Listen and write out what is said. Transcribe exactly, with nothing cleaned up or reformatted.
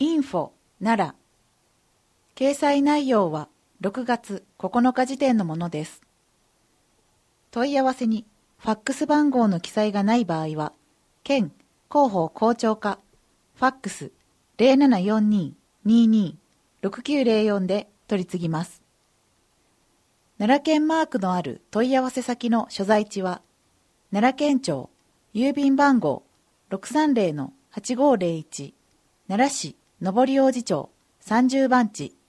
インフォ 奈良。掲載内容はろくがつここのか時点のものです。問い合わせにファックス番号の記載がない場合は、県広報校長課ファックス ゼロななよんに にーにー ろくきゅうゼロよん で取り次ぎます。奈良県マークのある問い合わせ先の所在地は、奈良県庁郵便番号 ろくさんゼロのはちごーゼロいち 奈良市上り王子町さんじゅうばんち